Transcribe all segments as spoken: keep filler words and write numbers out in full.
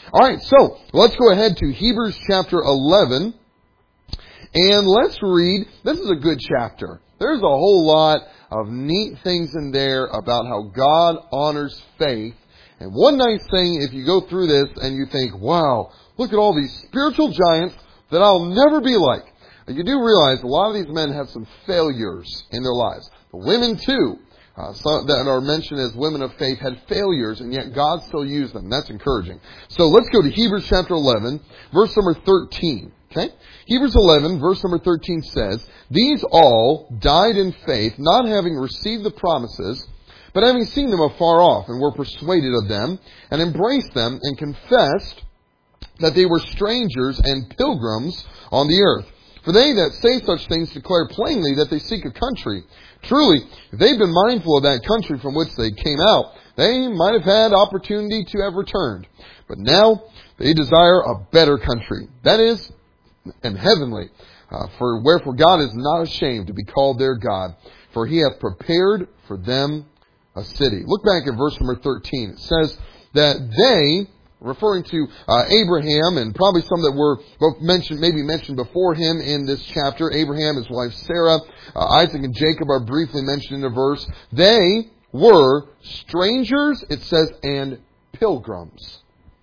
All right, so let's go ahead to Hebrews chapter eleven. And let's read. This is a good chapter. There's a whole lot of neat things in there about how God honors faith. And one nice thing, if you go through this and you think, wow, look at all these spiritual giants that I'll never be like. You do realize a lot of these men have some failures in their lives. The women too, uh, some that are mentioned as women of faith, had failures, and yet God still used them. That's encouraging. So let's go to Hebrews chapter eleven, verse number thirteen. Okay? Hebrews eleven, verse number thirteen says, "These all died in faith, not having received the promises, but having seen them afar off, and were persuaded of them, and embraced them, and confessed that they were strangers and pilgrims on the earth. For they that say such things declare plainly that they seek a country. Truly, if they'd been mindful of that country from which they came out, they might have had opportunity to have returned. But now they desire a better country, that is, and heavenly. Uh, for wherefore God is not ashamed to be called their God, for He hath prepared for them a city." Look back at verse number thirteen. It says that they, referring to uh, Abraham and probably some that were both mentioned, maybe mentioned before him in this chapter, Abraham, his wife Sarah, uh, Isaac and Jacob are briefly mentioned in the verse. They were strangers, it says, and pilgrims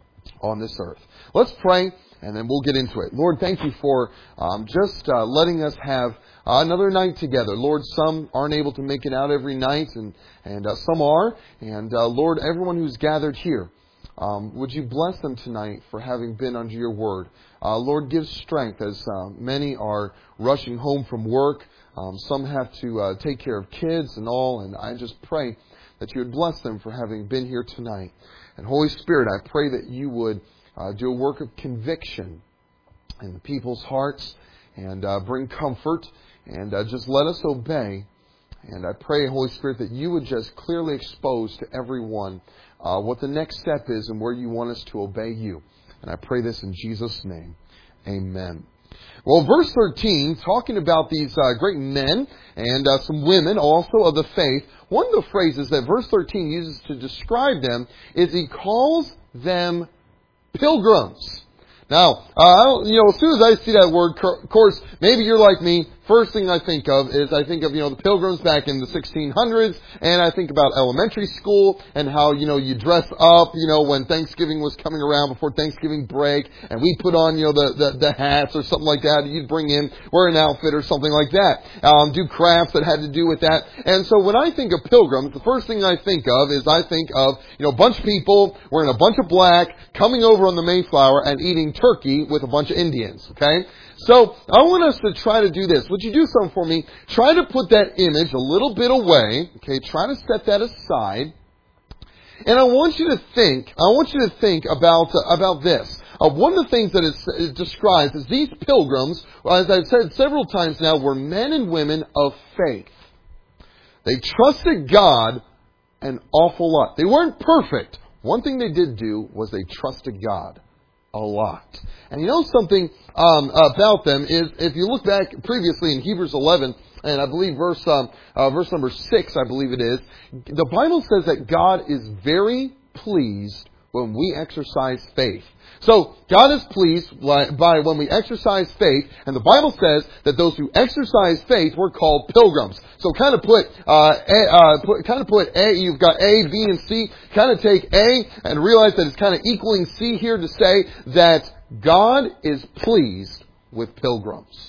on this earth. Let's pray, and then we'll get into it. Lord, thank you for um, just uh, letting us have uh, another night together. Lord, some aren't able to make it out every night, and, and uh, some are. And uh, Lord, everyone who's gathered here, um, would you bless them tonight for having been under your word. Uh, Lord, give strength as uh, many are rushing home from work. Um, some have to uh, take care of kids and all. And I just pray that you would bless them for having been here tonight. And Holy Spirit, I pray that you would Uh, do a work of conviction in the people's hearts and uh, bring comfort and uh, just let us obey. And I pray, Holy Spirit, that you would just clearly expose to everyone uh, what the next step is and where you want us to obey you. And I pray this in Jesus' name. Amen. Well, verse thirteen, talking about these uh, great men and uh, some women also of the faith, one of the phrases that verse thirteen uses to describe them is he calls them pilgrims. Now, uh, you know, as soon as I see that word, of course, maybe you're like me. First thing I think of is I think of, you know, the Pilgrims back in the sixteen hundreds, and I think about elementary school and how, you know, you dress up, you know, when Thanksgiving was coming around before Thanksgiving break, and we put on, you know, the, the, the hats or something like that. You'd bring in, wear an outfit or something like that. Um, do crafts that had to do with that. And so when I think of pilgrims, the first thing I think of is I think of, you know, a bunch of people wearing a bunch of black, coming over on the Mayflower and eating turkey with a bunch of Indians, okay? So I want us to try to do this. Would you do something for me? Try to put that image a little bit away. Okay, try to set that aside. And I want you to think, I want you to think about, uh, about this. Uh, one of the things that is, is described is these pilgrims, as I've said several times now, were men and women of faith. They trusted God an awful lot. They weren't perfect. One thing they did do was they trusted God a lot. And you know something um, about them is, if you look back previously in Hebrews eleven, and I believe verse um, uh, verse number six, I believe it is, the Bible says that God is very pleased when we exercise faith. So God is pleased by when we exercise faith, and the Bible says that those who exercise faith were called pilgrims. So kind of put, uh, a, uh, put kind of put A. You've got A, B, and C. Kind of take A and realize that it's kind of equaling C here to say that God is pleased with pilgrims.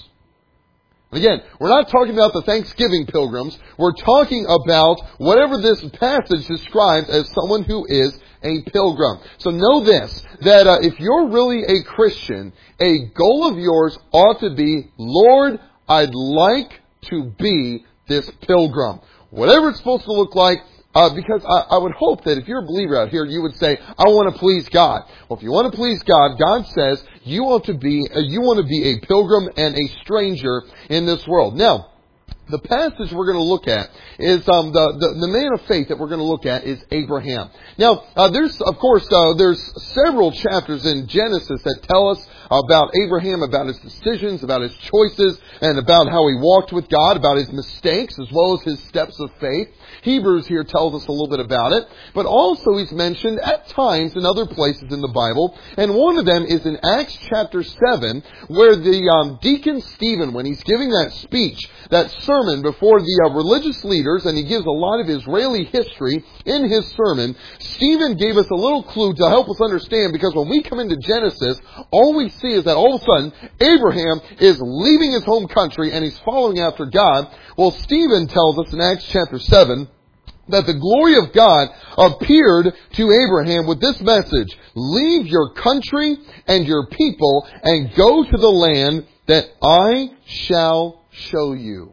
Again, we're not talking about the Thanksgiving pilgrims. We're talking about whatever this passage describes as someone who is a pilgrim. So know this, that uh, if you're really a Christian, a goal of yours ought to be, Lord, I'd like to be this pilgrim. Whatever it's supposed to look like, Uh, because I, I would hope that if you're a believer out here, you would say, I want to please God. Well, if you want to please God, God says you want to be, uh, you want to be a pilgrim and a stranger in this world. Now, the passage we're going to look at is um, the, the the man of faith that we're going to look at is Abraham. Now, uh, there's of course uh, there's several chapters in Genesis that tell us about Abraham, about his decisions, about his choices, and about how he walked with God, about his mistakes, as well as his steps of faith. Hebrews here tells us a little bit about it. But also he's mentioned at times in other places in the Bible. And one of them is in Acts chapter seven, where the um, deacon Stephen, when he's giving that speech, that sermon before the uh, religious leaders, and he gives a lot of Israeli history in his sermon, Stephen gave us a little clue to help us understand, because when we come into Genesis, all we see is that all of a sudden, Abraham is leaving his home country and he's following after God. Well, Stephen tells us in Acts chapter seven, that the glory of God appeared to Abraham with this message: leave your country and your people and go to the land that I shall show you.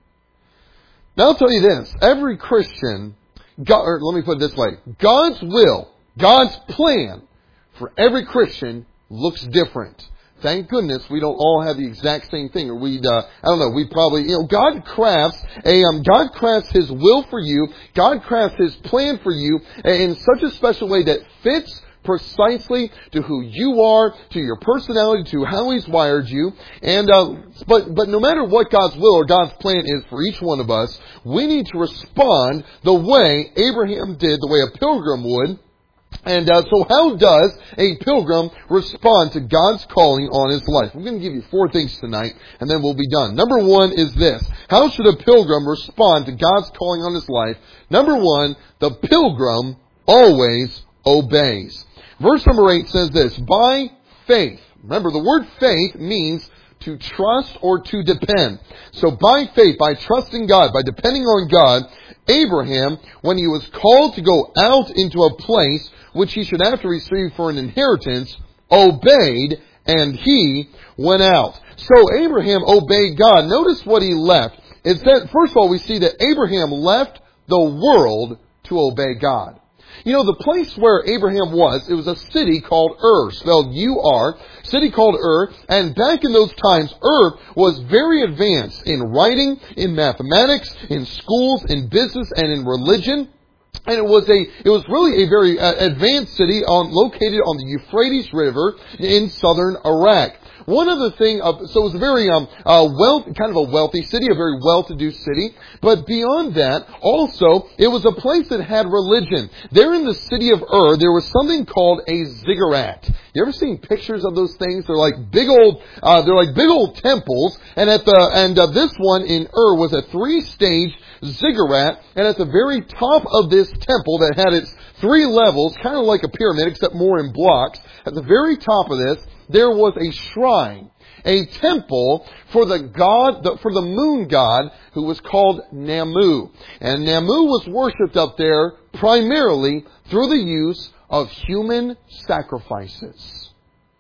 Now I'll tell you this, every Christian, God, or let me put it this way, God's will, God's plan for every Christian looks different. Thank goodness we don't all have the exact same thing, or we'd, uh, I don't know, we probably, you know, God crafts a, um, God crafts His will for you, God crafts His plan for you in such a special way that fits precisely to who you are, to your personality, to how He's wired you. And, uh, but, but no matter what God's will or God's plan is for each one of us, we need to respond the way Abraham did, the way a pilgrim would. And uh, so how does a pilgrim respond to God's calling on his life? I'm going to give you four things tonight, and then we'll be done. Number one is this. How should a pilgrim respond to God's calling on his life? Number one, the pilgrim always obeys. Verse number eight says this: by faith. Remember, the word faith means to trust or to depend. So by faith, by trusting God, by depending on God, Abraham, when he was called to go out into a place which he should have to receive for an inheritance, obeyed, and he went out. So Abraham obeyed God. Notice what he left. It said, first of all, we see that Abraham left the world to obey God. You know, the place where Abraham was, it was a city called Ur, spelled U R, city called Ur, and back in those times, Ur was very advanced in writing, in mathematics, in schools, in business, and in religion. And it was a, it was really a very uh, advanced city on, located on the Euphrates River in southern Iraq. One other thing, uh, so it was a very um, uh, well, kind of a wealthy city, a very well-to-do city. But beyond that, also, it was a place that had religion. There in the city of Ur, there was something called a ziggurat. You ever seen pictures of those things? They're like big old, uh, they're like big old temples. And at the, and uh, this one in Ur was a three-stage ziggurat. And at the very top of this temple that had its three levels, kind of like a pyramid, except more in blocks, at the very top of this, there was a shrine, a temple for the god, for the moon god, who was called Namu. And Namu was worshipped up there primarily through the use of human sacrifices.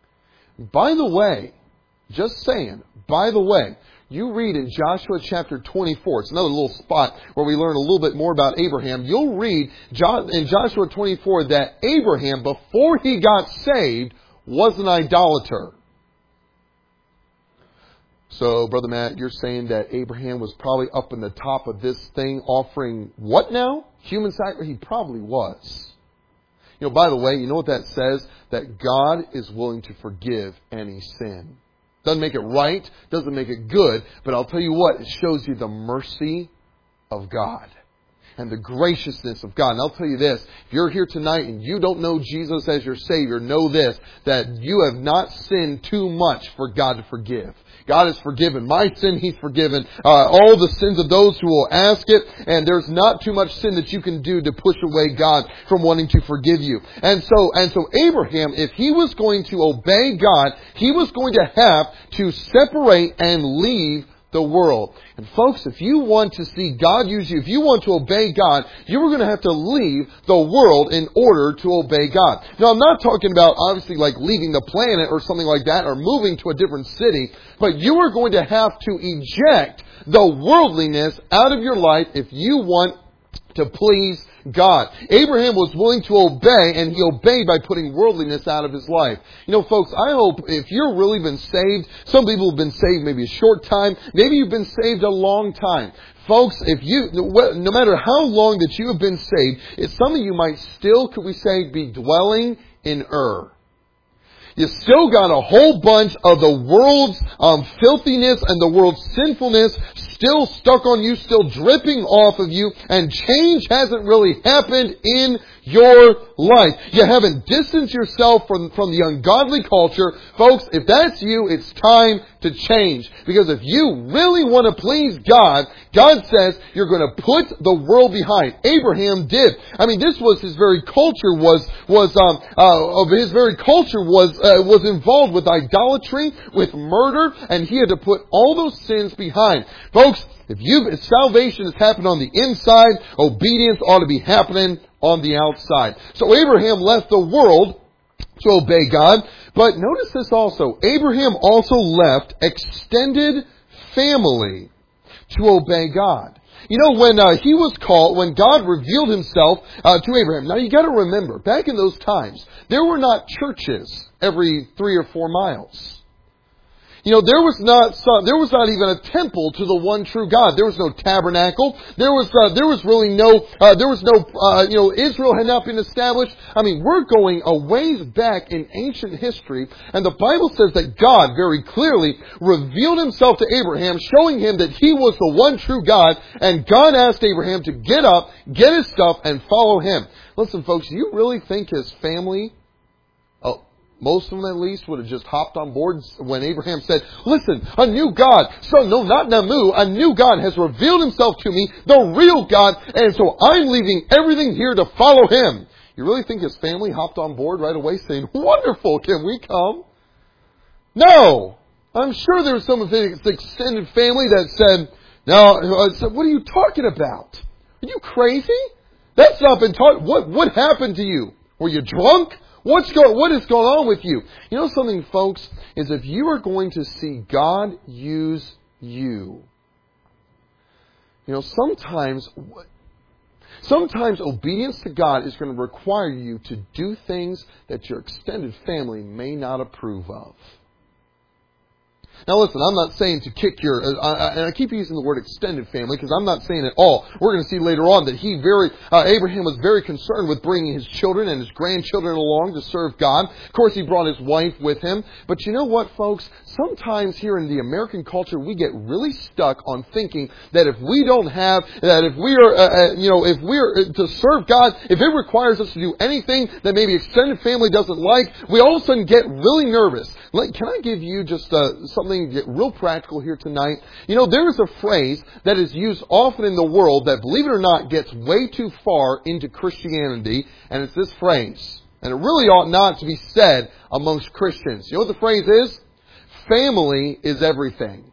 By the way, just saying, by the way, you read in Joshua chapter twenty-four, it's another little spot where we learn a little bit more about Abraham. You'll read in Joshua twenty-four that Abraham, before he got saved, was an idolater. So, Brother Matt, you're saying that Abraham was probably up in the top of this thing offering what now? Human sacrifice? He probably was. You know, by the way, you know what that says? That God is willing to forgive any sin. Doesn't make it right, doesn't make it good, but I'll tell you what, it shows you the mercy of God and the graciousness of God. And I'll tell you this, if you're here tonight and you don't know Jesus as your Savior, know this, that you have not sinned too much for God to forgive. God has forgiven my sin. He's forgiven uh, all the sins of those who will ask it. And there's not too much sin that you can do to push away God from wanting to forgive you. And so, and so Abraham, if he was going to obey God, he was going to have to separate and leave the world. And folks, if you want to see God use you, if you want to obey God, you are going to have to leave the world in order to obey God. Now, I'm not talking about obviously like leaving the planet or something like that or moving to a different city, but you are going to have to eject the worldliness out of your life if you want to please God. Abraham was willing to obey, and he obeyed by putting worldliness out of his life. You know, folks, I hope if you've really been saved, some people have been saved maybe a short time, maybe you've been saved a long time. Folks, if you, no matter how long that you have been saved, it's something you might still, could we say, be dwelling in Ur. You still got a whole bunch of the world's um, filthiness and the world's sinfulness still stuck on you, still dripping off of you, and change hasn't really happened in your life. You haven't distanced yourself from, from the ungodly culture. Folks, if that's you, it's time to change. Because if you really want to please God, God says you're going to put the world behind. Abraham did. I mean, this was his very culture was, was, um, uh, of his very culture was, uh, was involved with idolatry, with murder, and he had to put all those sins behind. Folks, if you, if salvation has happened on the inside, obedience ought to be happening on the outside. So Abraham left the world to obey God. But notice this also. Abraham also left extended family to obey God. You know, when uh, he was called, when God revealed himself uh, to Abraham. Now you got to remember, back in those times, there were not churches every three or four miles. You know, there was not some, there was not even a temple to the one true God. There was no tabernacle. There was uh, there was really no uh, there was no uh, you know Israel had not been established. I mean, we're going a ways back in ancient history, and the Bible says that God very clearly revealed Himself to Abraham, showing him that He was the one true God. And God asked Abraham to get up, get his stuff, and follow Him. Listen, folks, do you really think his family? Oh. Most of them, at least, would have just hopped on board when Abraham said, listen, a new God. So, no, not Namu. A new God has revealed Himself to me, the real God. And so I'm leaving everything here to follow Him. You really think his family hopped on board right away saying, wonderful, can we come? No. I'm sure there was some of his extended family that said, now, uh, said, what are you talking about? Are you crazy? That's not been taught. What, what happened to you? Were you drunk? What's go, what is going on with you? You know something, folks, is if you are going to see God use you, you know, sometimes, sometimes obedience to God is going to require you to do things that your extended family may not approve of. Now listen, I'm not saying to kick your, uh, uh, and I keep using the word extended family because I'm not saying at all. We're going to see later on that he very, uh, Abraham was very concerned with bringing his children and his grandchildren along to serve God. Of course, he brought his wife with him. But you know what, folks? Sometimes here in the American culture, we get really stuck on thinking that if we don't have, that if we are, uh, uh, you know, if we're to serve God, if it requires us to do anything that maybe extended family doesn't like, we all of a sudden get really nervous. Like, can I give you just uh, something get real practical here tonight? You know, there is a phrase that is used often in the world that, believe it or not, gets way too far into Christianity, and it's this phrase. And it really ought not to be said amongst Christians. You know what the phrase is? Family is everything.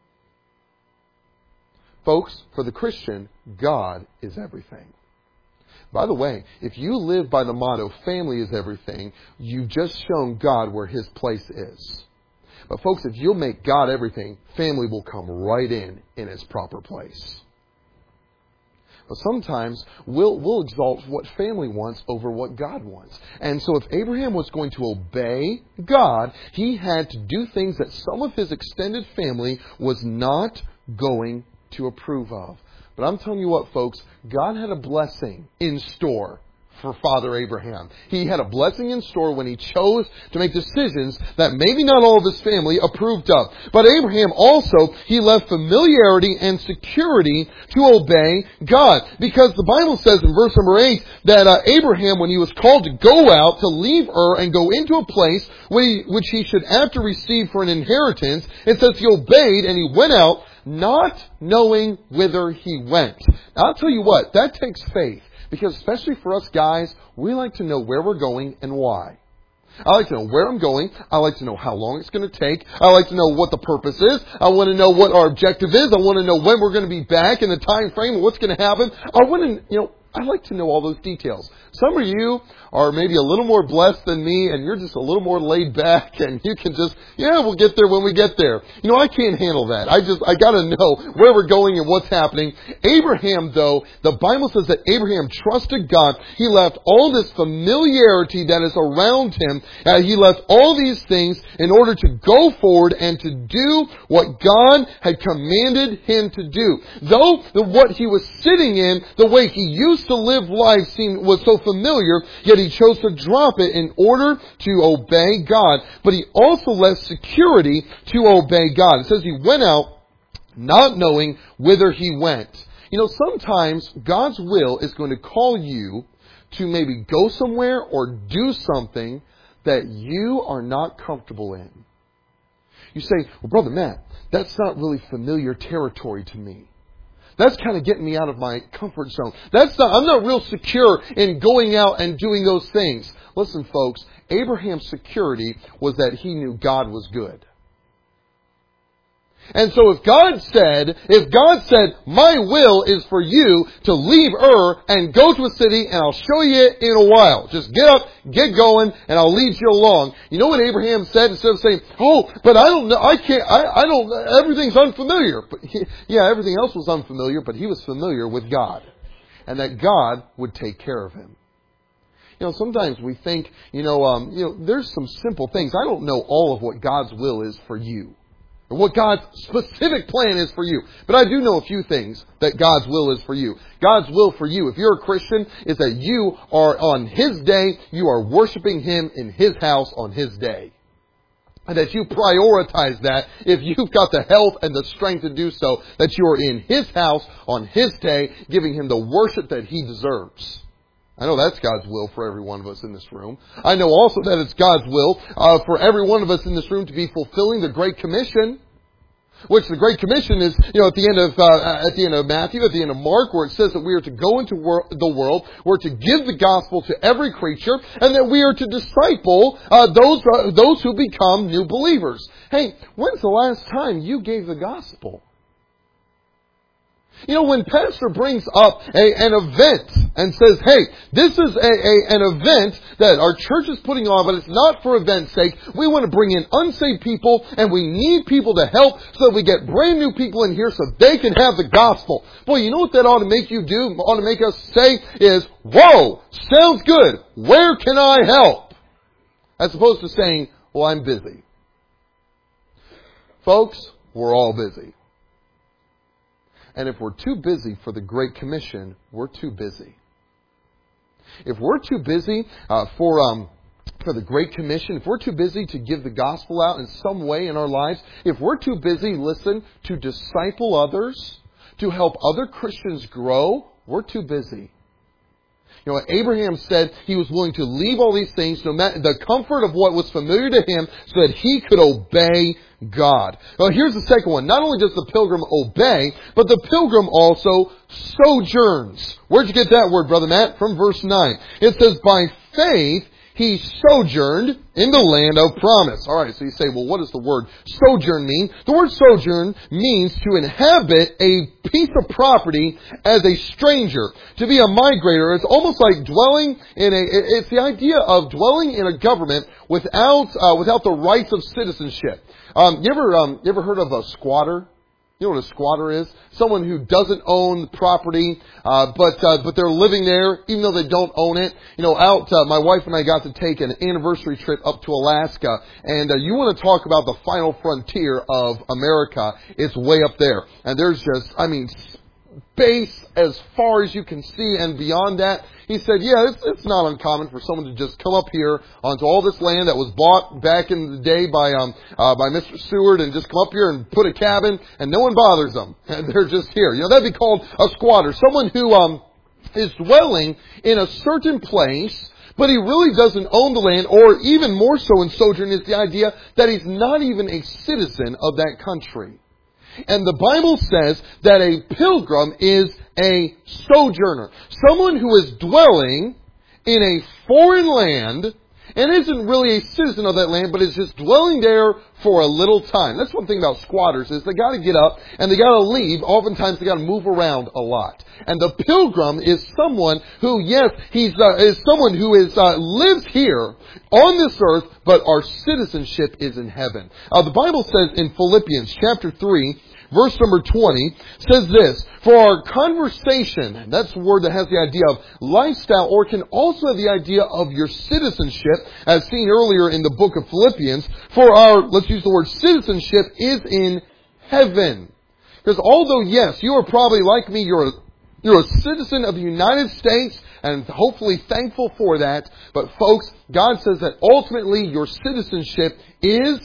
Folks, for the Christian, God is everything. By the way, if you live by the motto, family is everything, you've just shown God where His place is. But folks, if you'll make God everything, family will come right in, in its proper place. But sometimes we'll, we'll exalt what family wants over what God wants. And so if Abraham was going to obey God, he had to do things that some of his extended family was not going to approve of. But I'm telling you what, folks, God had a blessing in store for Father Abraham. He had a blessing in store when he chose to make decisions that maybe not all of his family approved of. But Abraham also, he left familiarity and security to obey God. Because the Bible says in verse number eight that uh, Abraham, when he was called to go out, to leave Ur and go into a place which he, which he should after receive for an inheritance, it says he obeyed and he went out, not knowing whither he went. Now, I'll tell you what, that takes faith. Because especially for us guys, we like to know where we're going and why. I like to know where I'm going. I like to know how long it's going to take. I like to know what the purpose is. I want to know what our objective is. I want to know when we're going to be back in the time frame and what's going to happen. I want to, you know, I like to know all those details. Some of you are maybe a little more blessed than me, and you're just a little more laid back, and you can just, yeah, we'll get there when we get there. You know, I can't handle that. I just, I gotta know where we're going and what's happening. Abraham, though, the Bible says that Abraham trusted God. He left all this familiarity that is around him. Uh, he left all these things in order to go forward and to do what God had commanded him to do. Though the, what he was sitting in, the way he used place to live life seemed was so familiar, yet he chose to drop it in order to obey God. But he also left security to obey God. It says he went out not knowing whither he went. You know, sometimes God's will is going to call you to maybe go somewhere or do something that you are not comfortable in. You say, well, Brother Matt, that's not really familiar territory to me. That's kind of getting me out of my comfort zone. That's not, I'm not real secure in going out and doing those things. Listen, folks, Abraham's security was that he knew God was good. And so if God said, if God said, my will is for you to leave Ur and go to a city and I'll show you it in a while. Just get up, get going, and I'll lead you along. You know what Abraham said? Instead of saying, oh, but I don't know, I can't, I, I don't, everything's unfamiliar. But he, yeah, everything else was unfamiliar, but he was familiar with God. And that God would take care of him. You know, sometimes we think, you know, um, you know, there's some simple things. I don't know all of what God's will is for you. Or what God's specific plan is for you. But I do know a few things that God's will is for you. God's will for you, if you're a Christian, is that you are on His day, you are worshiping Him in His house on His day. And that you prioritize that if you've got the health and the strength to do so, that you are in His house on His day, giving Him the worship that He deserves. I know that's God's will for every one of us in this room. I know also that it's God's will uh, for every one of us in this room to be fulfilling the Great Commission. Which the Great Commission is, you know, at the end of uh, at the end of Matthew, at the end of Mark, where it says that we are to go into wor- the world, we're to give the gospel to every creature, and that we are to disciple uh, those uh, those who become new believers. Hey, when's the last time you gave the gospel? You know, when Pastor brings up a, an event and says, hey, this is a, a, an event that our church is putting on, but it's not for event's sake. We want to bring in unsaved people, and we need people to help so that we get brand new people in here so they can have the gospel. Boy, you know what that ought to make you do? Ought to make us say is, whoa, sounds good. Where can I help? As opposed to saying, well, I'm busy. Folks, we're all busy. And if we're too busy for the Great Commission, we're too busy. If we're too busy uh, for um, for the Great Commission, if we're too busy to give the gospel out in some way in our lives, if we're too busy, listen, to disciple others, to help other Christians grow, we're too busy. You know, Abraham said he was willing to leave all these things, no matter the comfort of what was familiar to him, so that he could obey God. Well, here's the second one. Not only does the pilgrim obey, but the pilgrim also sojourns. Where'd you get that word, Brother Matt? From verse nine. It says, by faith he sojourned in the land of promise. All right, so you say, well, what does the word sojourn mean? The word sojourn means to inhabit a piece of property as a stranger, to be a migrator. It's almost like dwelling in a. It's the idea of dwelling in a government without uh, without the rights of citizenship. Um, you ever um, you ever heard of a squatter? You know what a squatter is? Someone who doesn't own property, uh, but uh, but they're living there, even though they don't own it. You know, out. Uh, my wife and I got to take an anniversary trip up to Alaska, and uh, you want to talk about the final frontier of America? It's way up there, and there's just, I mean, space as far as you can see, and beyond that. He said, yeah, it's, it's not uncommon for someone to just come up here onto all this land that was bought back in the day by um uh, by Mister Seward and just come up here and put a cabin and no one bothers them. And they're just here. You know, that'd be called a squatter. Someone who um is dwelling in a certain place, but he really doesn't own the land, or even more so in sojourn is the idea that he's not even a citizen of that country. And the Bible says that a pilgrim is a sojourner. Someone who is dwelling in a foreign land and isn't really a citizen of that land, but is just dwelling there for a little time. That's one thing about squatters, is they got to get up and they got to leave. Oftentimes they got to move around a lot. And the pilgrim is someone who, yes, he's uh, is someone who is uh, lives here on this earth, but our citizenship is in heaven. Uh, the Bible says in Philippians chapter three, verse number twenty, says this, for our conversation, and that's a word that has the idea of lifestyle, or can also have the idea of your citizenship, as seen earlier in the book of Philippians, for our, let's use the word citizenship, is in heaven. Because although, yes, you are probably like me, you're a You're a citizen of the United States, and hopefully thankful for that. But folks, God says that ultimately your citizenship is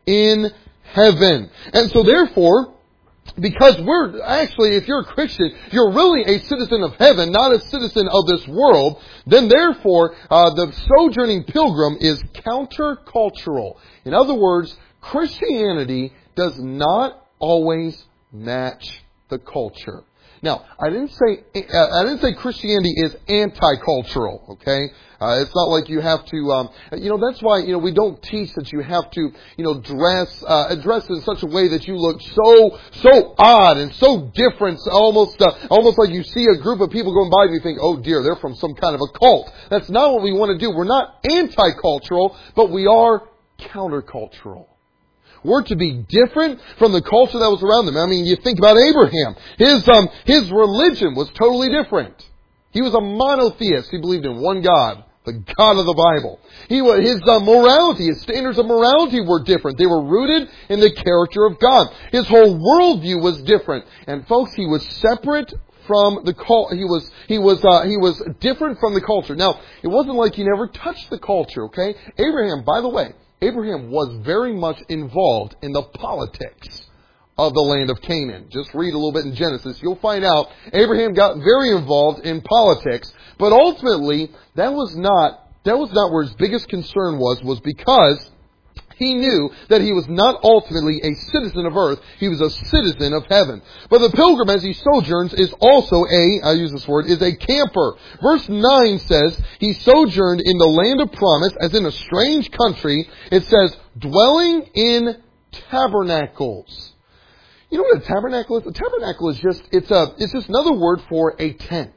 in heaven. And so therefore, because we're actually, if you're a Christian, you're really a citizen of heaven, not a citizen of this world. Then therefore, uh, the sojourning pilgrim is countercultural. In other words, Christianity does not always match the culture. Now, I didn't say uh, I didn't say Christianity is anti-cultural. Okay, uh, it's not like you have to. Um, you know, that's why you know we don't teach that you have to. You know, dress uh, dress in such a way that you look so so odd and so different, almost uh, almost like you see a group of people going by and you think, oh dear, they're from some kind of a cult. That's not what we want to do. We're not anti-cultural, but we are countercultural. We're to be different from the culture that was around them. I mean, you think about Abraham. His um his religion was totally different. He was a monotheist. He believed in one God, the God of the Bible. He was, his uh, morality, his standards of morality were different. They were rooted in the character of God. His whole worldview was different. And folks, he was separate from the cult. He was he was uh, he was different from the culture. Now, it wasn't like he never touched the culture. Okay, Abraham, by the way. Abraham was very much involved in the politics of the land of Canaan. Just read a little bit in Genesis. You'll find out Abraham got very involved in politics. But ultimately, that was not, that was not where his biggest concern was, was because he knew that he was not ultimately a citizen of earth. He was a citizen of heaven. But the pilgrim, as he sojourns, is also a, I use this word, is a camper. Verse nine says, he sojourned in the land of promise, as in a strange country. It says, dwelling in tabernacles. You know what a tabernacle is? A tabernacle is just, it's a, it's just another word for a tent.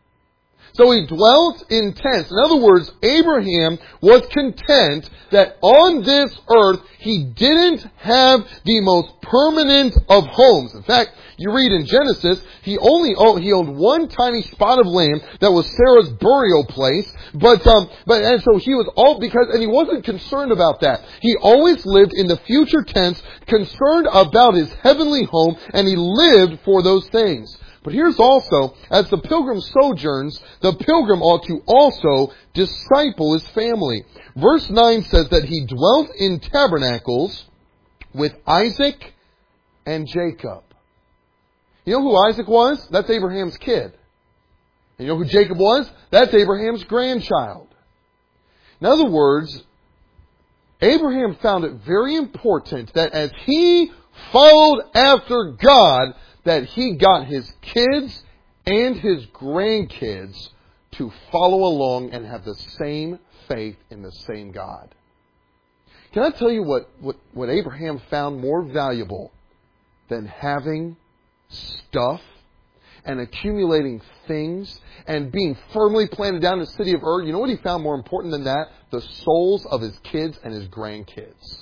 So he dwelt in tents. In other words, Abraham was content that on this earth he didn't have the most permanent of homes. In fact, you read in Genesis, he only owned, he owned one tiny spot of land that was Sarah's burial place. But um, but and so he was all because and he wasn't concerned about that. He always lived in the future tense, concerned about his heavenly home, and he lived for those things. But here's also, as the pilgrim sojourns, the pilgrim ought to also disciple his family. Verse nine says that he dwelt in tabernacles with Isaac and Jacob. You know who Isaac was? That's Abraham's kid. And you know who Jacob was? That's Abraham's grandchild. In other words, Abraham found it very important that as he followed after God, that he got his kids and his grandkids to follow along and have the same faith in the same God. Can I tell you what, what, what Abraham found more valuable than having stuff and accumulating things and being firmly planted down in the city of Ur? You know what he found more important than that? The souls of his kids and his grandkids.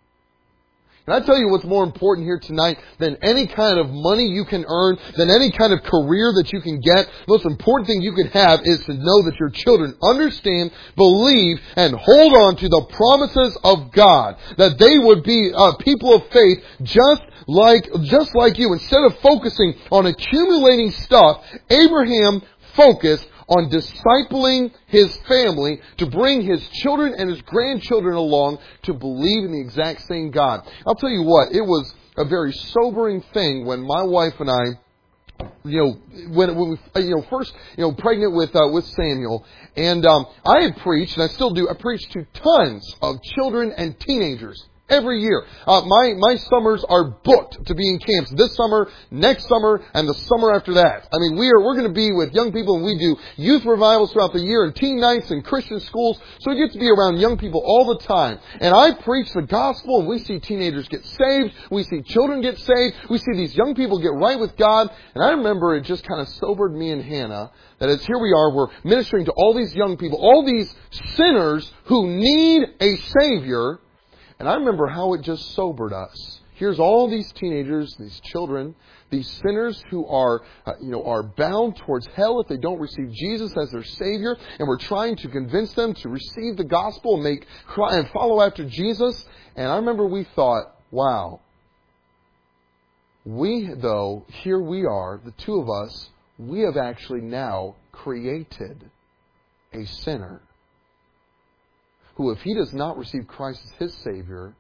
Can I tell you what's more important here tonight than any kind of money you can earn, than any kind of career that you can get? The most important thing you can have is to know that your children understand, believe, and hold on to the promises of God. That they would be uh, people of faith just like, just like you. Instead of focusing on accumulating stuff, Abraham focused on discipling his family to bring his children and his grandchildren along to believe in the exact same God. I'll tell you what, it was a very sobering thing when my wife and I, you know, when, when we, you know, first, you know, pregnant with, uh, with Samuel, and, um, I had preached, and I still do, I preached to tons of children and teenagers. Every year. Uh, my, my summers are booked to be in camps this summer, next summer, and the summer after that. I mean, we are, we're going to be with young people, and we do youth revivals throughout the year and teen nights and Christian schools. So we get to be around young people all the time. And I preach the gospel, and we see teenagers get saved. We see children get saved. We see these young people get right with God. And I remember it just kind of sobered me and Hannah that as here we are, we're ministering to all these young people, all these sinners who need a Savior. And I remember how it just sobered us. Here's all these teenagers, these children, these sinners who are, uh, you know, are bound towards hell if they don't receive Jesus as their Savior, and we're trying to convince them to receive the gospel and make cry and follow after Jesus. And I remember we thought, wow, we though here we are, the two of us, we have actually now created a sinner who, if he does not receive Christ as his Savior,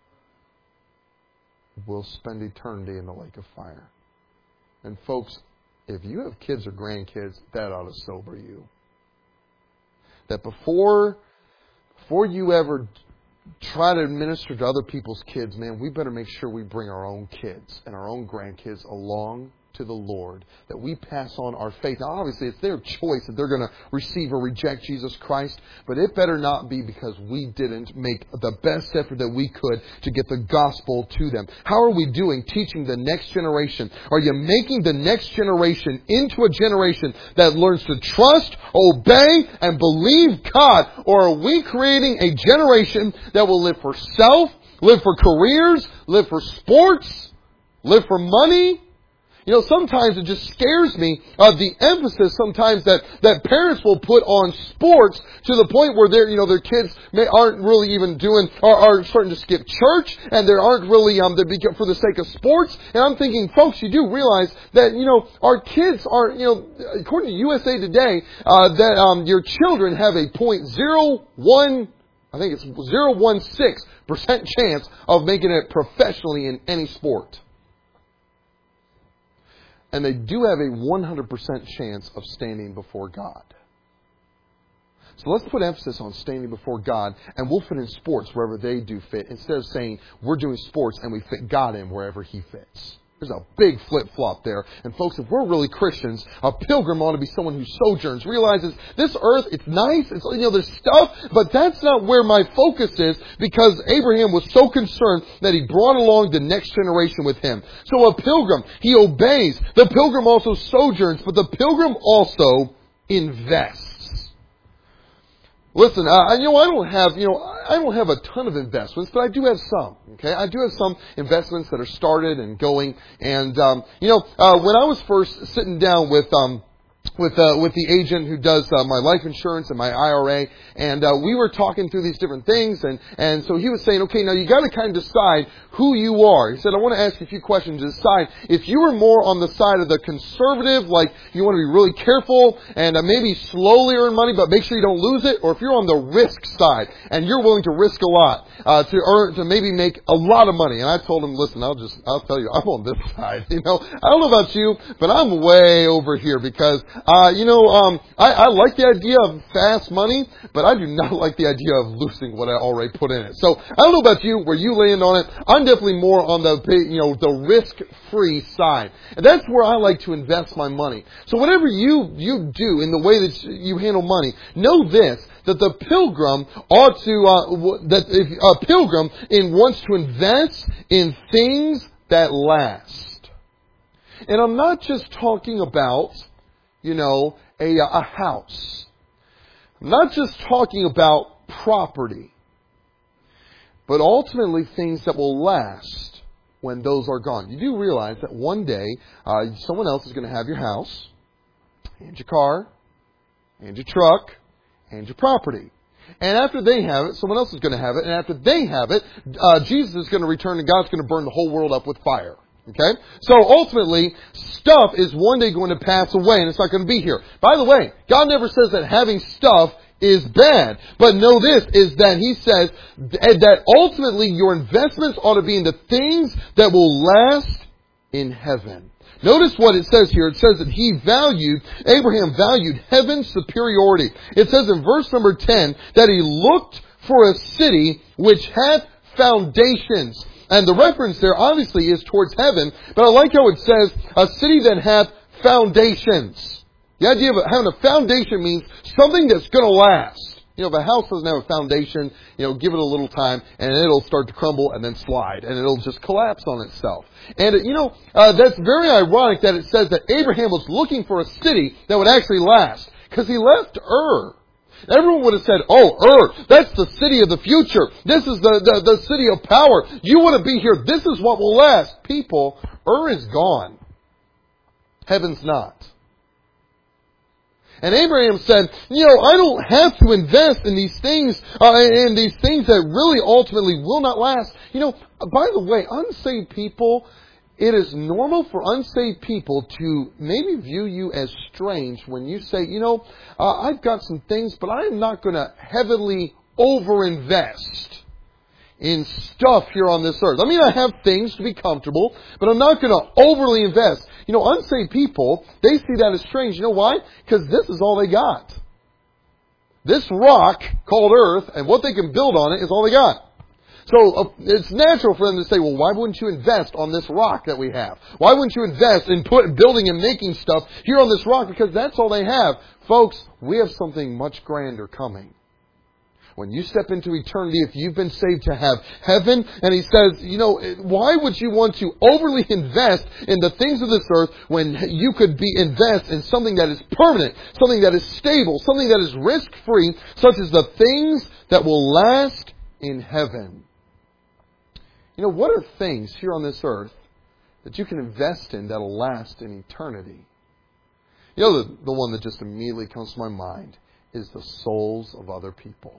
will spend eternity in the lake of fire. And folks, if you have kids or grandkids, that ought to sober you. That before, before you ever try to administer to other people's kids, man, we better make sure we bring our own kids and our own grandkids along to the Lord, that we pass on our faith. Now, obviously, it's their choice that they're going to receive or reject Jesus Christ, but it better not be because we didn't make the best effort that we could to get the gospel to them. How are we doing teaching the next generation? Are you making the next generation into a generation that learns to trust, obey, and believe God? Or are we creating a generation that will live for self, live for careers, live for sports, live for money? You know, sometimes it just scares me of the emphasis sometimes that, that parents will put on sports to the point where they're, you know, their kids may, aren't really even doing, are, are starting to skip church, and they aren't really, um, they become for the sake of sports. And I'm thinking, folks, you do realize that, you know, our kids are, you know, according to U S A Today, uh, that, um, your children have a point zero one, I think it's zero one six percent chance of making it professionally in any sport. And they do have a one hundred percent chance of standing before God. So let's put emphasis on standing before God, and we'll fit in sports wherever they do fit, instead of saying we're doing sports and we fit God in wherever He fits. There's a big flip-flop there. And folks, if we're really Christians, a pilgrim ought to be someone who sojourns, realizes this earth, it's nice, it's, you know, there's stuff, but that's not where my focus is, because Abraham was so concerned that he brought along the next generation with him. So a pilgrim, he obeys. The pilgrim also sojourns, but the pilgrim also invests. Listen, uh, you know, I don't have, you know, I don't have a ton of investments, but I do have some. Okay, I do have some investments that are started and going. And um, you know, uh, when I was first sitting down with um, with uh, with the agent who does uh, my life insurance and my I R A, and uh, we were talking through these different things, and and so he was saying, okay, now you got to kind of decide who you are. He said, I want to ask you a few questions to decide if you were more on the side of the conservative, like you want to be really careful and uh, maybe slowly earn money, but make sure you don't lose it, or if you're on the risk side and you're willing to risk a lot uh, to earn, to maybe make a lot of money. And I told him, listen, I'll just, I'll tell you, I'm on this side. You know, I don't know about you, but I'm way over here because, uh, you know, um, I, I like the idea of fast money, but I do not like the idea of losing what I already put in it. So I don't know about you, where you land on it. I'm definitely more on the, you know, the risk-free side. And that's where I like to invest my money. So whatever you, you do in the way that you handle money, know this, that the pilgrim ought to, uh, that if a pilgrim in wants to invest in things that last. And I'm not just talking about, you know, a, a house. I'm not just talking about property, but ultimately things that will last when those are gone. You do realize that one day uh, someone else is going to have your house, and your car, and your truck, and your property. And after they have it, someone else is going to have it. And after they have it, uh, Jesus is going to return and God's going to burn the whole world up with fire. Okay? So ultimately, stuff is one day going to pass away and it's not going to be here. By the way, God never says that having stuff is bad. But know this, is that He says that ultimately your investments ought to be in the things that will last in heaven. Notice what it says here. It says that he valued, Abraham valued heaven's superiority. It says in verse number ten that he looked for a city which hath foundations. And the reference there obviously is towards heaven, but I like how it says a city that hath foundations. The idea of having a foundation means something that's going to last. You know, if a house doesn't have a foundation, you know, give it a little time and it'll start to crumble and then slide and it'll just collapse on itself. And, you know, uh, that's very ironic that it says that Abraham was looking for a city that would actually last, because he left Ur. Everyone would have said, oh, Ur, that's the city of the future. This is the, the, the city of power. You want to be here. This is what will last. People, Ur is gone. Heaven's not. And Abraham said, you know, I don't have to invest in these things, uh, in these things that really ultimately will not last. You know, by the way, unsaved people, it is normal for unsaved people to maybe view you as strange when you say, you know, uh, I've got some things, but I am not going to heavily overinvest in stuff here on this earth. I mean, I have things to be comfortable, but I'm not going to overly invest. You know, unsaved people, they see that as strange. You know why? Because this is all they got. This rock called earth and what they can build on it is all they got. So uh, it's natural for them to say, well, why wouldn't you invest on this rock that we have? Why wouldn't you invest in put, building and making stuff here on this rock? Because that's all they have. Folks, we have something much grander coming. When you step into eternity, if you've been saved to have heaven, and He says, you know, why would you want to overly invest in the things of this earth when you could be invest in something that is permanent, something that is stable, something that is risk-free, such as the things that will last in heaven? You know, what are things here on this earth that you can invest in that will last in eternity? You know, the, the one that just immediately comes to my mind is the souls of other people.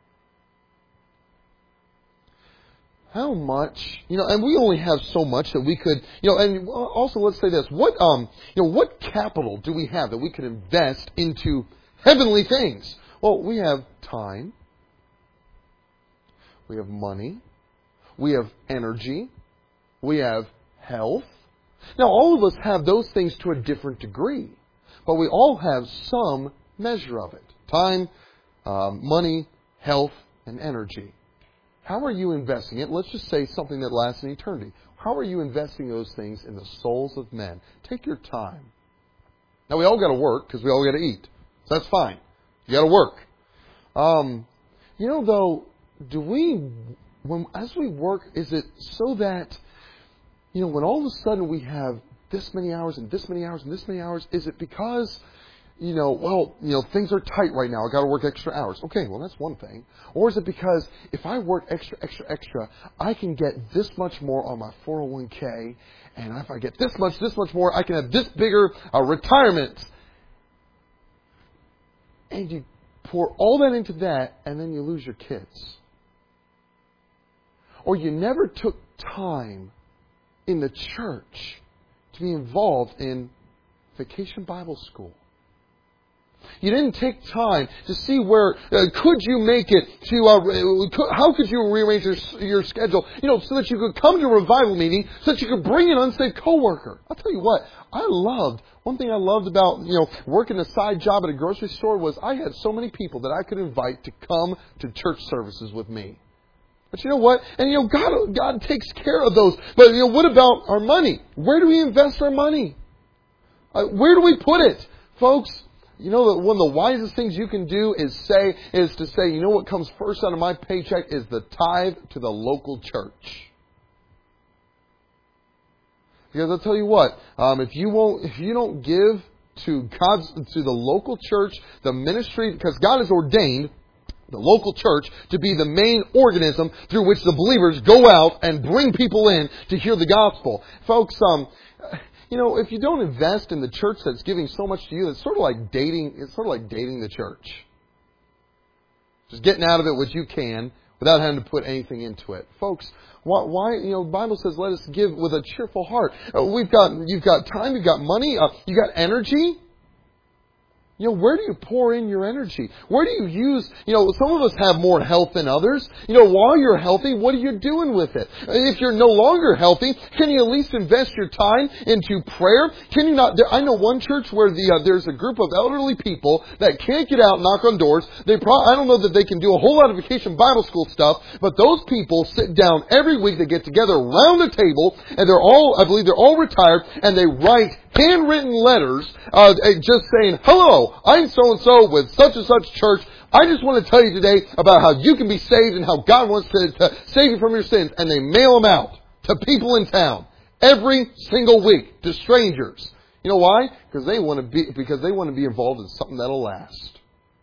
How much, you know, and we only have so much that we could, you know, and also let's say this, what, um, you know, what capital do we have that we could invest into heavenly things? Well, we have time. We have money. We have energy. We have health. Now, all of us have those things to a different degree, but we all have some measure of it. Time, um, money, health, and energy. How are you investing it? Let's just say something that lasts in eternity. How are you investing those things in the souls of men? Take your time. Now, we all got to work because we all got to eat. So that's fine. You got to work. Um, you know, though, do we, when as we work, is it so that, you know, when all of a sudden we have this many hours and this many hours and this many hours, is it because, you know, well, you know, things are tight right now. I got to work extra hours. Okay, well, that's one thing. Or is it because if I work extra, extra, extra, I can get this much more on my four oh one k, and if I get this much, this much more, I can have this bigger uh, retirement. And you pour all that into that, and then you lose your kids. Or you never took time in the church to be involved in Vacation Bible School. You didn't take time to see where, uh, could you make it to, uh, could, how could you rearrange your, your schedule, you know, so that you could come to a revival meeting, so that you could bring an unsaved coworker. I'll tell you what, I loved, one thing I loved about, you know, working a side job at a grocery store was I had so many people that I could invite to come to church services with me. But you know what? And you know, God, God takes care of those. But you know, what about our money? Where do we invest our money? Uh, where do we put it? Folks, you know that one of the wisest things you can do is say is to say, you know what comes first out of my paycheck is the tithe to the local church. Because I'll tell you what, um, if you won't, if you don't give to God's to the local church, the ministry, because God has ordained the local church to be the main organism through which the believers go out and bring people in to hear the gospel. Folks, um, you know, if you don't invest in the church that's giving so much to you, it's sort of like dating, it's sort of like dating the church. Just getting out of it what you can without having to put anything into it. Folks, why, why you know, the Bible says let us give with a cheerful heart. Uh, we've got, you've got time, you've got money, uh, you got energy. You know, where do you pour in your energy? Where do you use, you know, some of us have more health than others. You know, while you're healthy, what are you doing with it? If you're no longer healthy, can you at least invest your time into prayer? Can you not, I know one church where the, uh, there's a group of elderly people that can't get out and knock on doors. They probably, I don't know that they can do a whole lot of Vacation Bible School stuff, but those people sit down every week, they get together around a table, and they're all, I believe they're all retired, and they write handwritten letters, uh, just saying, hello, I'm so-and-so with such and such church. I just want to tell you today about how you can be saved and how God wants to, to save you from your sins. And they mail them out to people in town every single week, to strangers. You know why? Because they want to be, because they want to be involved in something that'll last.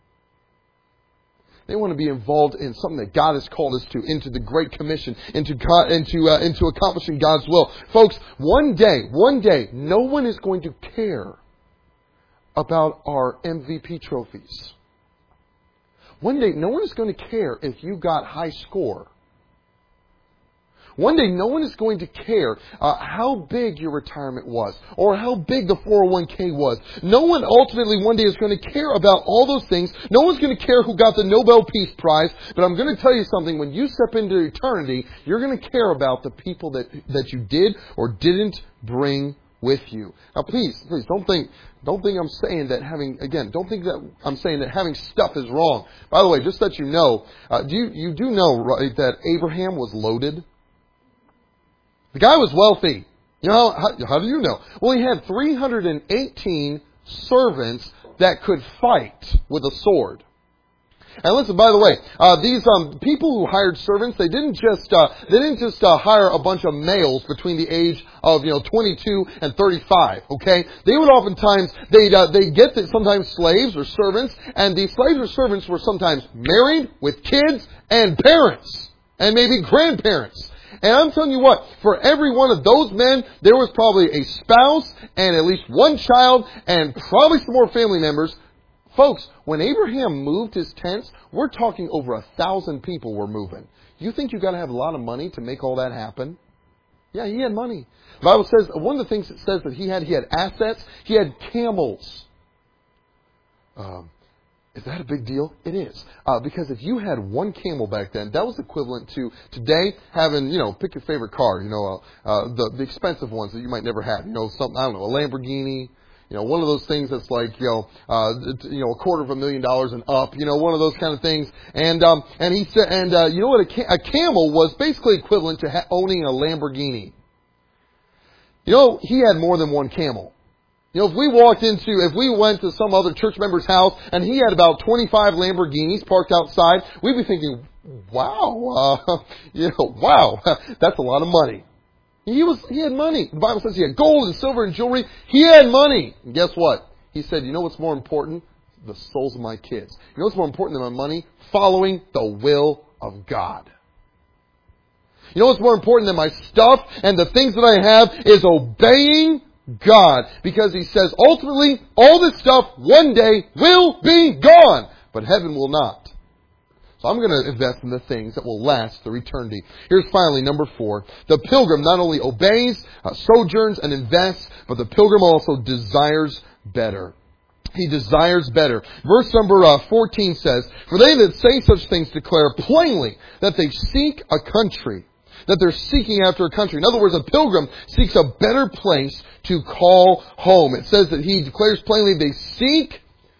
They want to be involved in something that God has called us to, into the Great Commission, into God, into uh, into accomplishing God's will. Folks, one day, one day, no one is going to care about our M V P trophies. One day, no one is going to care if you got high score. One day, no one is going to care uh, how big your retirement was or how big the four oh one k was. No one ultimately one day is going to care about all those things. No one's going to care who got the Nobel Peace Prize. But I'm going to tell you something. When you step into eternity, you're going to care about the people that that you did or didn't bring with you. Now, please, please don't think, don't think I'm saying that having, again, don't think that I'm saying that having stuff is wrong. By the way, just that you know, uh, do you, you do know, right, that Abraham was loaded? The guy was wealthy. You know, how, how do you know? Well, he had three hundred eighteen servants that could fight with a sword. And listen, by the way, uh, these um, people who hired servants, they didn't just uh, they didn't just uh, hire a bunch of males between the age of you know twenty-two and thirty-five. Okay, they would oftentimes they'd uh, they get the, sometimes slaves or servants, and these slaves or servants were sometimes married with kids and parents and maybe grandparents. And I'm telling you what, for every one of those men, there was probably a spouse and at least one child and probably some more family members. Folks, when Abraham moved his tents, we're talking over a thousand people were moving. You think you got to have a lot of money to make all that happen? Yeah, he had money. The Bible says, one of the things it says that he had, he had assets, he had camels. Um, Is that a big deal? It is. Uh, because if you had one camel back then, that was equivalent to today having, you know, pick your favorite car, you know, uh, uh, the, the expensive ones that you might never have. You know, something, I don't know, a Lamborghini, you know, one of those things that's like, you know, uh, you know, a quarter of a million dollars and up, you know, one of those kind of things. And, um, and he said, and, uh, you know what, a, ca- a camel was basically equivalent to ha- owning a Lamborghini. You know, he had more than one camel. You know, if we walked into, if we went to some other church member's house and he had about twenty-five Lamborghinis parked outside, we'd be thinking, wow, uh, you know, wow, that's a lot of money. He was, he had money. The Bible says he had gold and silver and jewelry. He had money. And guess what? He said, you know what's more important? The souls of my kids. You know what's more important than my money? Following the will of God. You know what's more important than my stuff and the things that I have is obeying God. Because he says, ultimately, all this stuff one day will be gone. But heaven will not. So I'm going to invest in the things that will last through eternity. Here's finally number four. The pilgrim not only obeys, uh, sojourns, and invests, but the pilgrim also desires better. He desires better. Verse number uh, fourteen says, for they that say such things declare plainly that they seek a country. That they're seeking after a country. In other words, a pilgrim seeks a better place to call home. It says that he declares plainly they seek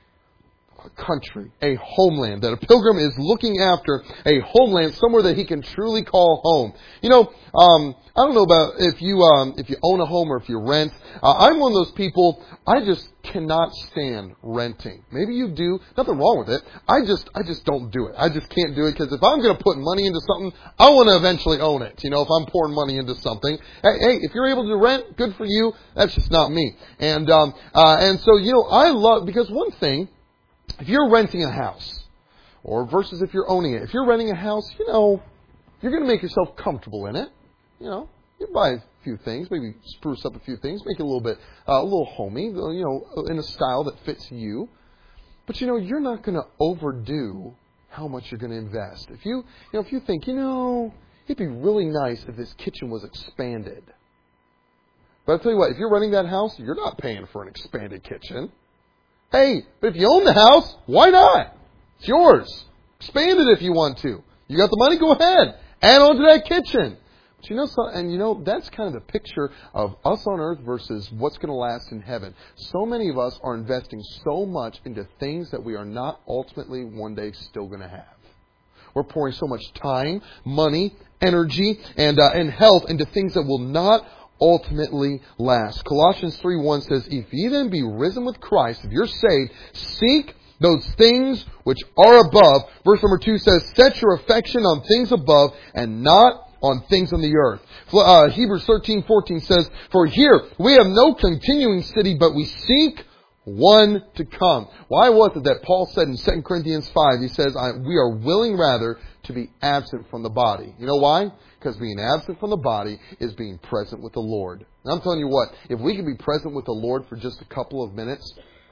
a country, a homeland. That a pilgrim is looking after a homeland, somewhere that he can truly call home. You know, um, I don't know about if you um, if you own a home or if you rent. Uh, I'm one of those people. I just cannot stand renting. Maybe you do. Nothing wrong with it. I just I just don't do it. I just can't do it because if I'm going to put money into something, I want to eventually own it. You know, if I'm pouring money into something, hey, hey if you're able to rent, good for you. That's just not me. And um, uh, and so you know, I love because one thing. If you're renting a house, or versus if you're owning it, if you're renting a house, you know, you're going to make yourself comfortable in it. You know, you buy a few things, maybe spruce up a few things, make it a little bit, uh, a little homey, you know, in a style that fits you. But you know, you're not going to overdo how much you're going to invest. If you, you know, if you think, you know, it'd be really nice if this kitchen was expanded. But I'll tell you what, if you're renting that house, you're not paying for an expanded kitchen. Hey, but if you own the house, why not? It's yours. Expand it if you want to. You got the money, go ahead. Add on to that kitchen. But you know, so, and you know, that's kind of the picture of us on earth versus what's going to last in heaven. So many of us are investing so much into things that we are not ultimately one day still going to have. We're pouring so much time, money, energy, and uh, and health into things that will not ultimately last. Colossians three one says, if ye then be risen with Christ, if you're saved, seek those things which are above. Verse number two says, set your affection on things above and not on things on the earth. Uh, Hebrews thirteen fourteen says, for here we have no continuing city, but we seek one to come. Why was it that Paul said in Second Corinthians five, he says, I, we are willing rather to be absent from the body. You know why? Because being absent from the body is being present with the Lord. And I'm telling you what, if we can be present with the Lord for just a couple of minutes,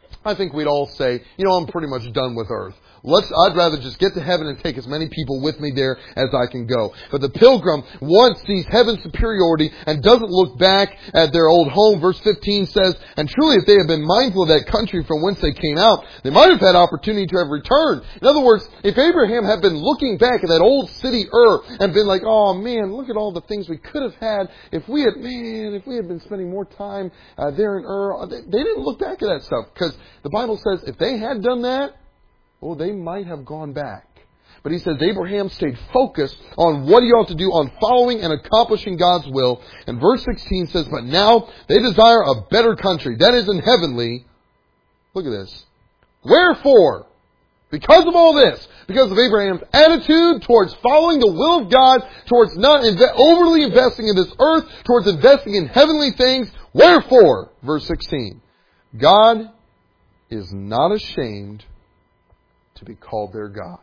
I think we'd all say, you know, I'm pretty much done with earth. Let's, I'd rather just get to heaven and take as many people with me there as I can go. But the pilgrim once sees heaven's superiority and doesn't look back at their old home. Verse fifteen says, and truly if they had been mindful of that country from whence they came out, they might have had opportunity to have returned. In other words, if Abraham had been looking back at that old city Ur and been like, oh man, look at all the things we could have had if we had, man, if we had been spending more time uh, there in Ur. They, they didn't look back at that stuff because the Bible says if they had done that, well, they might have gone back. But he says Abraham stayed focused on what he ought to do, on following and accomplishing God's will. And verse sixteen says, but now they desire a better country, that is in heavenly. Look at this. Wherefore, because of all this, because of Abraham's attitude towards following the will of God, towards not inve- overly investing in this earth, towards investing in heavenly things, wherefore, verse sixteen, God is not ashamed to be called their God.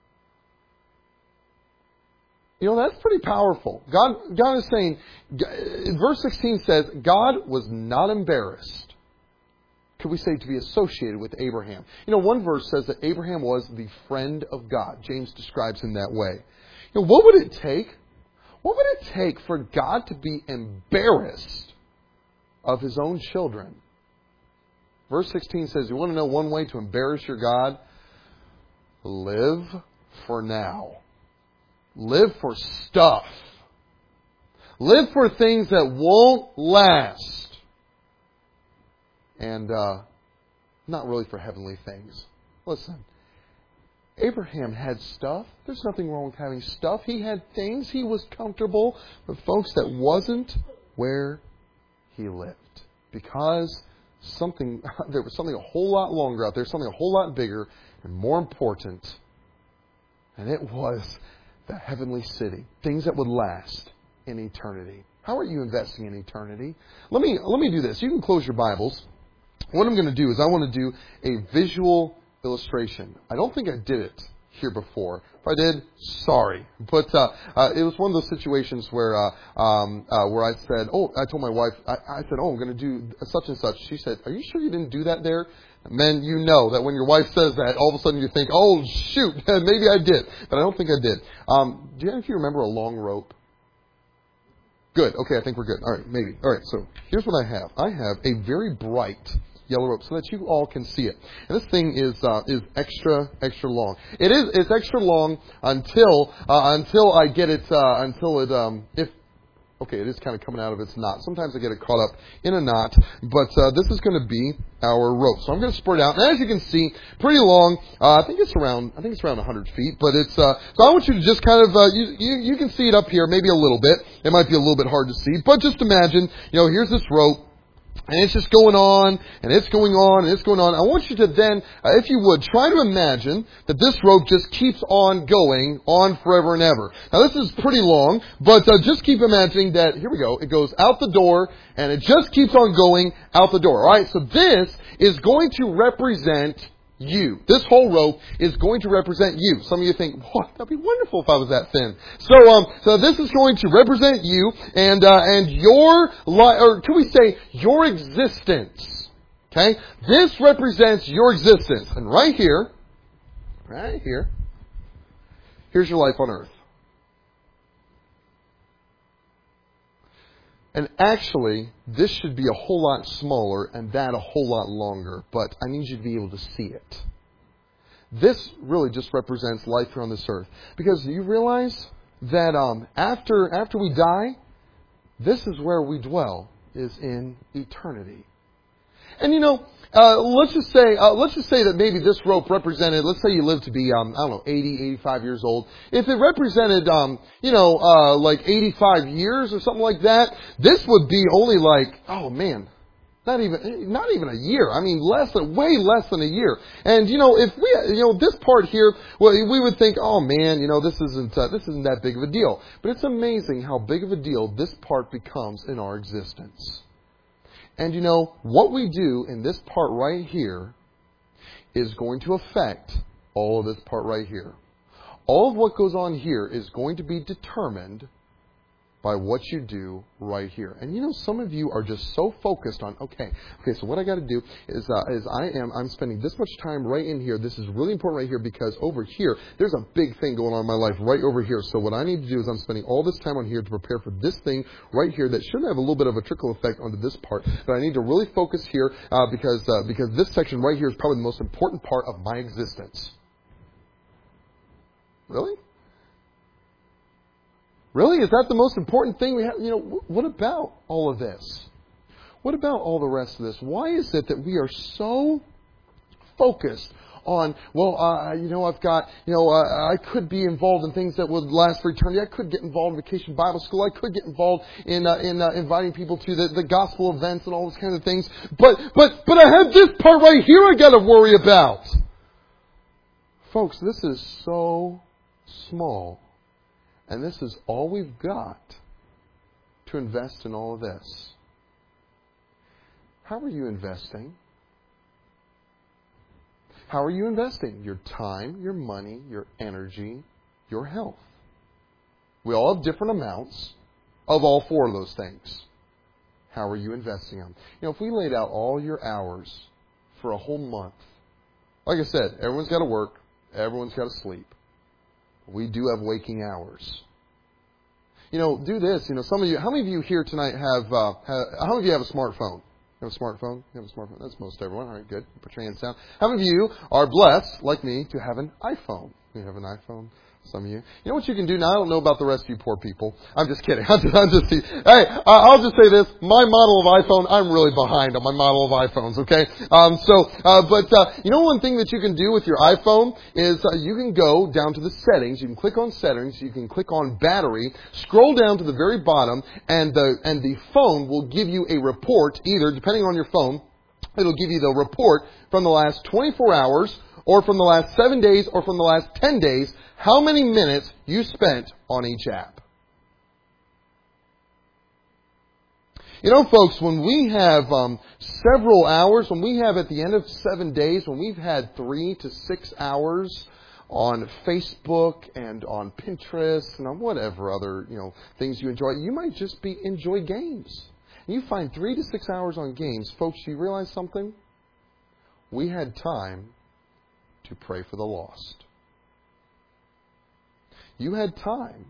You know, that's pretty powerful. God, God is saying, verse sixteen says, God was not embarrassed, could we say, to be associated with Abraham. You know, one verse says that Abraham was the friend of God. James describes him that way. You know, what would it take? What would it take for God to be embarrassed of His own children? Verse sixteen says, you want to know one way to embarrass your God? Live for now. Live for stuff. Live for things that won't last. And uh, not really for heavenly things. Listen, Abraham had stuff. There's nothing wrong with having stuff. He had things. He was comfortable. But folks, that wasn't where he lived. Because something there was something a whole lot longer out there, something a whole lot bigger and more important. And it was the heavenly city. Things that would last in eternity. How are you investing in eternity? Let me let me do this. You can close your Bibles. What I'm going to do is I want to do a visual illustration. I don't think I did it here before. If I did, sorry. But uh, uh, it was one of those situations where uh, um, uh, where I said, oh, I told my wife, I, I said, oh, I'm going to do such and such. She said, are you sure you didn't do that there? Men, you know that when your wife says that, all of a sudden you think, oh, shoot, maybe I did. But I don't think I did. Um, do you, if you remember a long rope? Good. Okay, I think we're good. All right, maybe. All right, so here's what I have. I have a very bright yellow rope so that you all can see it. And this thing is uh, is extra extra long. It is it's extra long until uh, until I get it uh, until it um if okay it is kind of coming out of its knot. Sometimes I get it caught up in a knot, but uh, this is going to be our rope. So I'm going to spread out, and as you can see, pretty long. Uh, I think it's around I think it's around one hundred feet, but it's uh, so I want you to just kind of uh, you, you you can see it up here, maybe a little bit. It might be a little bit hard to see, but just imagine, you know, here's this rope. And it's just going on, and it's going on, and it's going on. I want you to then, uh, if you would, try to imagine that this rope just keeps on going on forever and ever. Now, this is pretty long, but uh, just keep imagining that, here we go, it goes out the door, and it just keeps on going out the door. All right, so this is going to represent you. This whole rope is going to represent you. Some of you think, "What? That'd be wonderful if I was that thin." So, um, so this is going to represent you and uh, and your li- or can we say your existence? Okay, this represents your existence, and right here, right here, here's your life on earth. And actually, this should be a whole lot smaller and that a whole lot longer, but I need you to be able to see it. This really just represents life here on this earth. Because you realize that um, after after we die, this is where we dwell, is in eternity. And you know, uh, let's just say uh, let's just say that maybe this rope represented, let's say you live to be, um, I don't know, eighty, eighty-five years old. If it represented, um, you know, uh, like eighty-five years or something like that, this would be only like, oh man, not even, not even a year. I mean, less than, way less than a year. And you know, if we, you know, this part here, well, we would think, oh man, you know, this isn't, uh, this isn't that big of a deal. But it's amazing how big of a deal this part becomes in our existence. And you know, what we do in this part right here is going to affect all of this part right here. All of what goes on here is going to be determined by what you do right here. And you know, some of you are just so focused on, okay, okay, so what I got to do is, uh, is I am, I'm spending this much time right in here. This is really important right here because over here, there's a big thing going on in my life right over here. So what I need to do is I'm spending all this time on here to prepare for this thing right here that should have a little bit of a trickle effect onto this part. But I need to really focus here uh, because uh, because this section right here is probably the most important part of my existence. Really? Really? Is that the most important thing we have? You know, what about all of this? What about all the rest of this? Why is it that we are so focused on, well, uh, you know, I've got, you know, uh, I could be involved in things that would last for eternity. I could get involved in Vacation Bible School. I could get involved in uh, in uh, inviting people to the, the gospel events and all those kinds of things. But but but I have this part right here I got to worry about. Folks, this is so small. And this is all we've got to invest in all of this. How are you investing? How are you investing? Your time, your money, your energy, your health. We all have different amounts of all four of those things. How are you investing them? You know, if we laid out all your hours for a whole month, like I said, everyone's got to work, everyone's got to sleep. We do have waking hours. You know, do this. You know, some of you, how many of you here tonight have, uh, have how many of you have a smartphone? You have a smartphone? You have a smartphone? That's most everyone. All right, good. Put your hands down. How many of you are blessed, like me, to have an iPhone? You have an iPhone? Some of you. You know what you can do now? I don't know about the rest of you poor people. I'm just kidding. I'm just, I'm just hey, I'll just say this. My model of iPhone, I'm really behind on my model of iPhones, okay? Um, so, uh, but, uh, you know one thing that you can do with your iPhone is uh, you can go down to the settings. You can click on settings. You can click on battery. Scroll down to the very bottom, and the, and the phone will give you a report, either, depending on your phone, it'll give you the report from the last twenty-four hours, or from the last seven days, or from the last ten days, how many minutes you spent on each app. You know, folks, when we have um, several hours, when we have at the end of seven days, when we've had three to six hours on Facebook and on Pinterest and on whatever other, you know, things you enjoy, you might just be enjoy games. And you find three to six hours on games. Folks, you realize something? We had time to pray for the lost. You had time.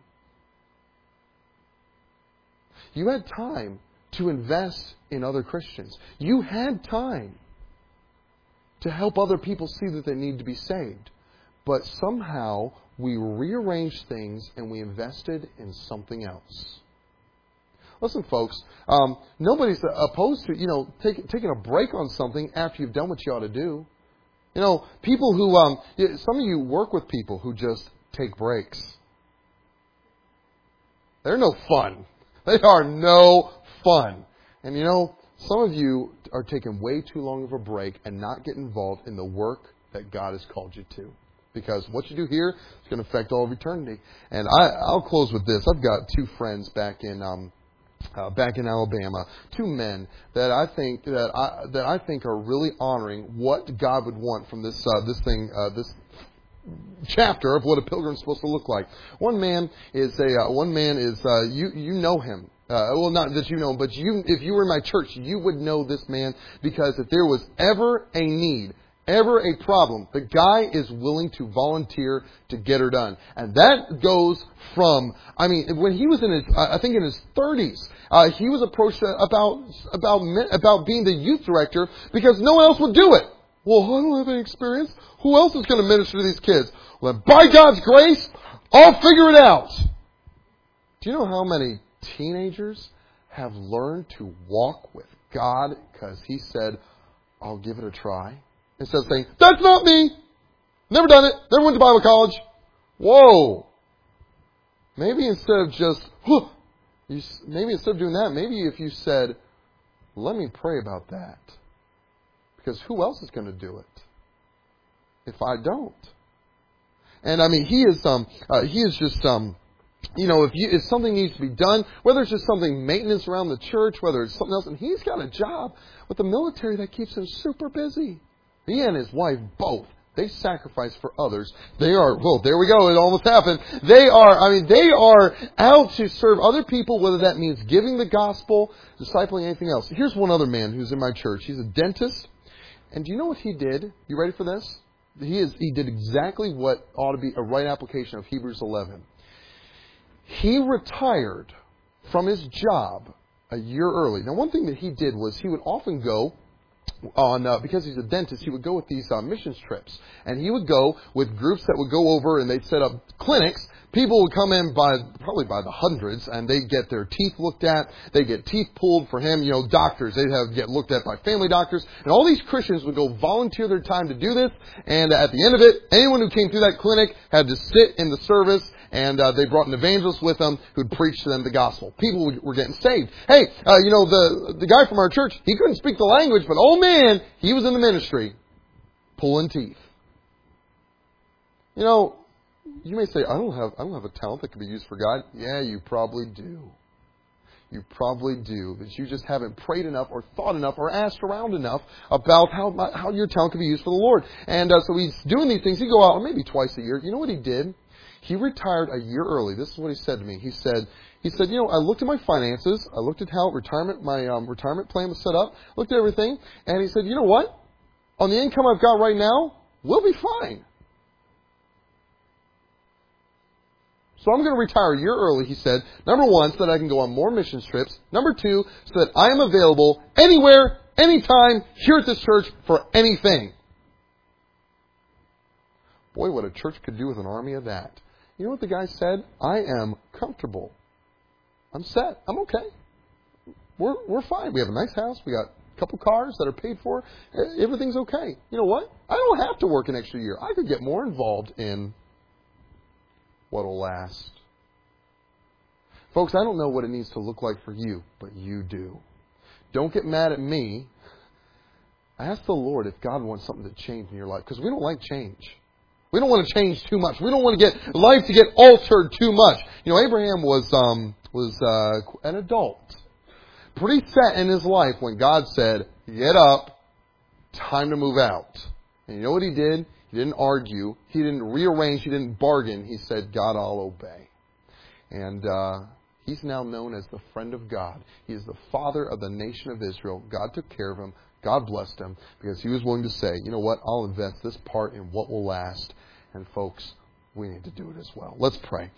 You had time to invest in other Christians. You had time to help other people see that they need to be saved. But somehow we rearranged things and we invested in something else. Listen, folks, um, nobody's opposed to, you know, take, taking a break on something after you've done what you ought to do. You know, people who, um, some of you work with people who just take breaks. They're no fun. They are no fun. And you know, some of you are taking way too long of a break and not getting involved in the work that God has called you to. Because what you do here is going to affect all of eternity. And I, I'll close with this. I've got two friends back in um, uh, back in Alabama, two men that I think that I that I think are really honoring what God would want from this uh, this thing uh, this. chapter of what a pilgrim is supposed to look like. One man is a uh, one man is uh, you you know him. Uh, well, not that you know him, but you if you were in my church, you would know this man, because if there was ever a need, ever a problem, the guy is willing to volunteer to get her done. And that goes from, I mean, when he was in his, I think in his thirties, uh, he was approached about about about being the youth director because no one else would do it. Well, I don't have any experience. Who else is going to minister to these kids? Well, by God's grace, I'll figure it out. Do you know how many teenagers have learned to walk with God because he said, I'll give it a try? Instead of saying, that's not me. Never done it. Never went to Bible college. Whoa. Maybe instead of just, huh, you, maybe instead of doing that, maybe if you said, let me pray about that. Because who else is going to do it if I don't? And I mean, he is um uh, he is just um you know if you if something needs to be done, whether it's just something maintenance around the church, whether it's something else, and he's got a job with the military that keeps him super busy. He and his wife both They sacrifice for others. They are, well, there we go. It almost happened. They are, I mean, they are out to serve other people, whether that means giving the gospel, discipling, anything else. Here's one other man who's in my church. He's a dentist. And do you know what he did? You ready for this? He is, he did exactly what ought to be a right application of Hebrews eleven. He retired from his job a year early. Now, one thing that he did was he would often go on, uh, because he's a dentist, he would go with these uh, missions trips. And he would go with groups that would go over and they'd set up clinics. People would come in by, probably by the hundreds, and they'd get their teeth looked at. They'd get teeth pulled for him. You know, doctors, they'd have get looked at by family doctors. And all these Christians would go volunteer their time to do this. And at the end of it, anyone who came through that clinic had to sit in the service. And uh, they brought an evangelist with them who'd preach to them the gospel. People were getting saved. Hey, uh, you know, the the guy from our church, he couldn't speak the language, but oh man, he was in the ministry, pulling teeth. You know, you may say, I don't have I don't have a talent that can be used for God. Yeah, you probably do. You probably do. But you just haven't prayed enough or thought enough or asked around enough about how how your talent can be used for the Lord. And uh, so he's doing these things. He'd go out maybe twice a year. You know what he did? He retired a year early. This is what he said to me. He said, he said, you know, I looked at my finances. I looked at how retirement, my um, retirement plan was set up. Looked at everything. And he said, you know what? On the income I've got right now, we'll be fine. So I'm going to retire a year early, he said. Number one, so that I can go on more mission trips. Number two, so that I am available anywhere, anytime, here at this church for anything. Boy, what a church could do with an army of that. You know what the guy said? I am comfortable. I'm set. I'm okay. We're we're fine. We have a nice house. We got a couple cars that are paid for. Everything's okay. You know what? I don't have to work an extra year. I could get more involved in what'll last. Folks, I don't know what it needs to look like for you, but you do. Don't get mad at me. Ask the Lord if God wants something to change in your life, because we don't like change. We don't want to change too much. We don't want to get life to get altered too much. You know, Abraham was um, was uh, an adult, pretty set in his life when God said, "Get up, time to move out." And you know what he did? He didn't argue. He didn't rearrange. He didn't bargain. He said, "God, I'll obey." And uh, he's now known as the friend of God. He is the father of the nation of Israel. God took care of him. God blessed him because he was willing to say, you know what, I'll invest this part in what will last. And folks, we need to do it as well. Let's pray.